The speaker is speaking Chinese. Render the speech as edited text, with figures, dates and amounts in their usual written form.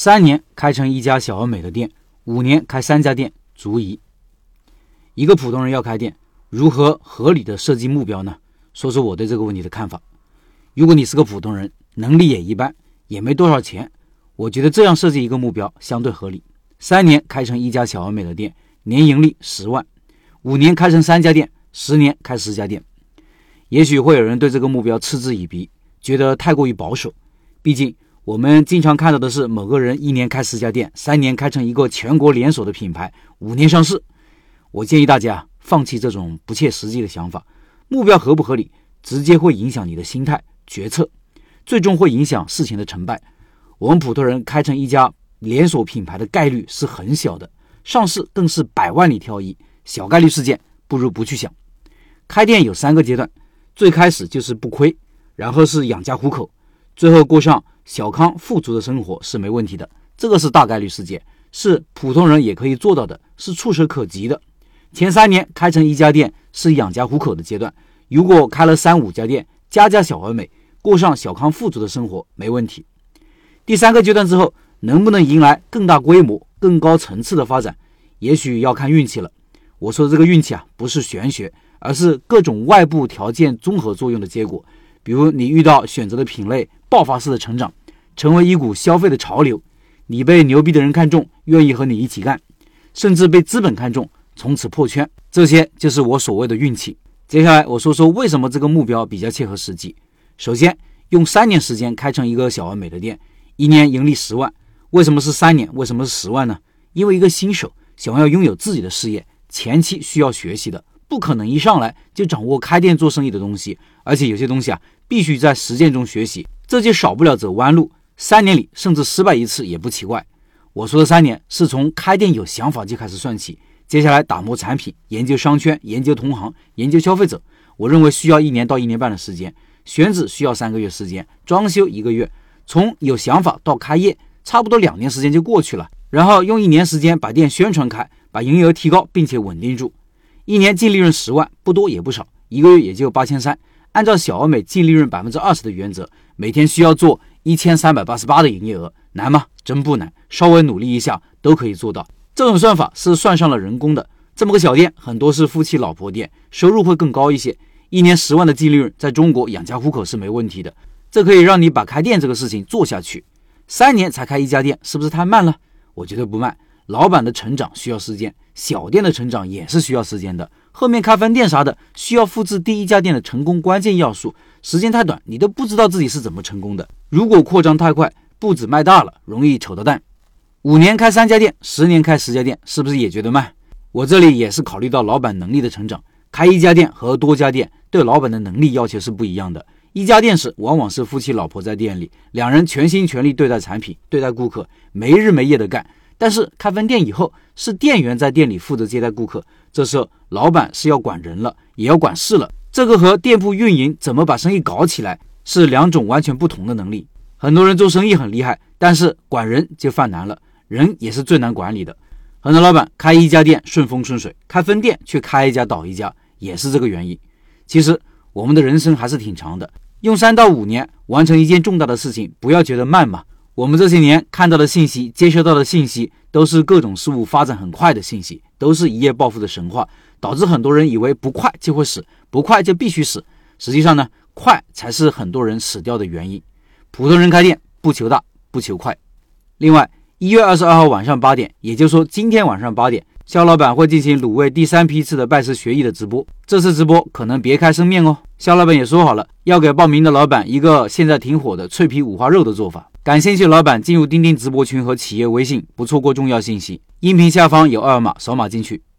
3年开成一家小而美的店，5年开3家店足矣。一个普通人要开店，如何合理的设计目标呢？说说我对这个问题的看法。如果你是个普通人，能力也一般，也没多少钱，我觉得这样设计一个目标相对合理。3年开成一家小而美的店，年盈利10万，5年开成3家店，10年开10家店。也许会有人对这个目标嗤之以鼻，觉得太过于保守。毕竟我们经常看到的是某个人1年开10家店，3年开成一个全国连锁的品牌，5年上市。我建议大家放弃这种不切实际的想法，目标合不合理直接会影响你的心态决策，最终会影响事情的成败。我们普通人开成一家连锁品牌的概率是很小的，上市更是100万里挑一，小概率事件不如不去想。开店有3个阶段，最开始就是不亏，然后是养家糊口，最后过上小康富足的生活是没问题的。这个是大概率事件，是普通人也可以做到的，是触手可及的。前3年开成1家店是养家糊口的阶段，如果开了3、5家店，家家小而美，过上小康富足的生活没问题。第3个阶段之后，能不能迎来更大规模更高层次的发展，也许要看运气了。我说的这个运气不是玄学，而是各种外部条件综合作用的结果。比如你遇到选择的品类爆发式的成长，成为一股消费的潮流，你被牛逼的人看中，愿意和你一起干，甚至被资本看中，从此破圈，这些就是我所谓的运气。接下来我说说为什么这个目标比较切合实际。首先，用3年时间开成一个小而美的店，1年盈利10万。为什么是3年？为什么是10万呢？因为一个新手想要拥有自己的事业，前期需要学习的，不可能一上来就掌握开店做生意的东西，而且有些东西必须在实践中学习，这就少不了走弯路，3年里甚至失败1次也不奇怪。我说的3年是从开店有想法就开始算起，接下来打磨产品，研究商圈，研究同行，研究消费者，我认为需要1年到1年半的时间，选址需要3个月时间，装修1个月，从有想法到开业差不多2年时间就过去了，然后用1年时间把店宣传开，把营业额提高并且稳定住。1年净利润10万，不多也不少，1个月也就8300，按照小而美净利润20%的原则，每天需要做1388的营业额，难吗？真不难，稍微努力一下都可以做到。这种算法是算上了人工的，这么个小店很多是夫妻老婆店，收入会更高一些，1年10万的净利润在中国养家糊口是没问题的，这可以让你把开店这个事情做下去。3年才开1家店是不是太慢了？我觉得不慢，老板的成长需要时间，小店的成长也是需要时间的，后面开分店啥的需要复制第1家店的成功关键要素，时间太短你都不知道自己是怎么成功的。如果扩张太快，步子迈大了，容易丑到蛋。5年开3家店，10年开10家店，是不是也觉得慢？我这里也是考虑到老板能力的成长，开1家店和多家店对老板的能力要求是不一样的。1家店时往往是夫妻老婆在店里，2人全心全力对待产品，对待顾客，没日没夜的干。但是开分店以后，是店员在店里负责接待顾客，这时候老板是要管人了，也要管事了，这个和店铺运营怎么把生意搞起来是2种完全不同的能力。很多人做生意很厉害，但是管人就犯难了，人也是最难管理的。很多老板开1家店顺风顺水，开分店却开1家倒1家，也是这个原因。其实我们的人生还是挺长的，用3到5年完成一件重大的事情，不要觉得慢嘛。我们这些年看到的信息，接收到的信息，都是各种事物发展很快的信息，都是一夜暴富的神话，导致很多人以为不快就会死，不快就必须死。实际上呢，快才是很多人死掉的原因。普通人开店不求大，不求快。另外，1月22号晚上8点，也就是说今天晚上8点，肖老板会进行卤味第3批次的拜师学艺的直播，这次直播可能别开生面哦。肖老板也说好了，要给报名的老板一个现在挺火的脆皮五花肉的做法。感兴趣的老板进入钉钉直播群和企业微信，不错过重要信息。音频下方有2维码，扫码进去。